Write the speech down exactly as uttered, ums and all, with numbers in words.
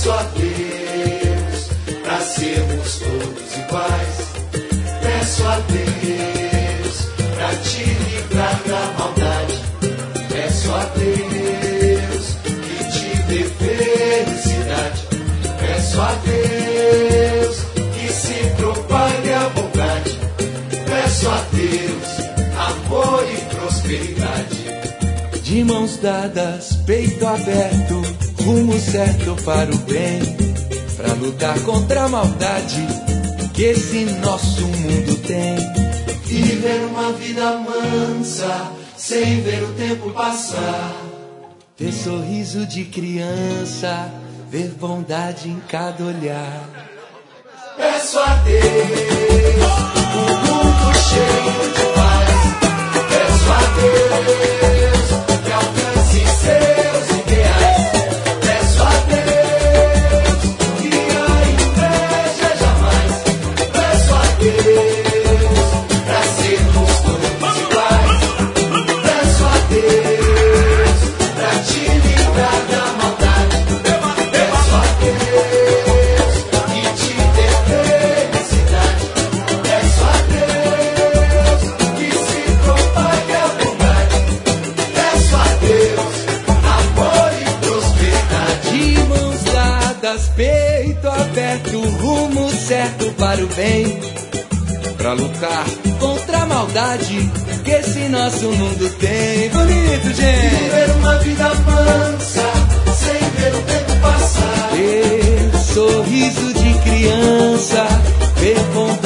Peço a Deus pra sermos todos iguais. Peço a Deus pra te livrar da maldade. Peço a Deus que te dê felicidade. Peço a Deus que se propague a bondade. Peço a Deus amor e prosperidade. De mãos dadas, peito aberto, rumo certo para o bem, pra lutar contra a maldade que esse nosso mundo tem. Viver uma vida mansa, sem ver o tempo passar. Ter sorriso de criança, ver bondade em cada olhar. Peço a Deus um mundo cheio de paz. Peço a Deus que alcance seus ideais. Peço a Deus que a inveja jamais. Peço a Deus pra sermos todos iguais. Peço a Deus pra te livrar da maldade. Peço a Deus que te dê felicidade. Peço a Deus que se propague a bondade. Peço a Deus amor e prosperidade. De mãos dadas, peito aberto, rumo certo para o bem, pra lutar contra a maldade que esse nosso mundo tem. Bonito, gente! Viver uma vida mansa, sem ver o tempo passar. Ter sorriso de criança, ver bondade